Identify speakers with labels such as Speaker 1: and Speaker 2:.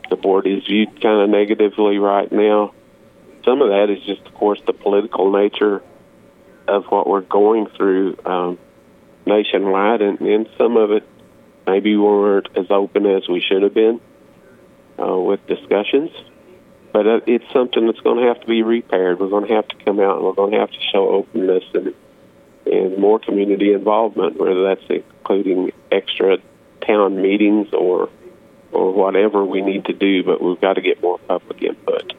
Speaker 1: the board is viewed kind of negatively right now. Some of that is just, of course, the political nature of what we're going through nationwide, and some of it maybe we weren't as open as we should have been with discussions. But it's something that's going to have to be repaired. We're going to have to come out and we're going to have to show openness and more community involvement, whether that's including extra town meetings or whatever we need to do, but we've got to get more public input.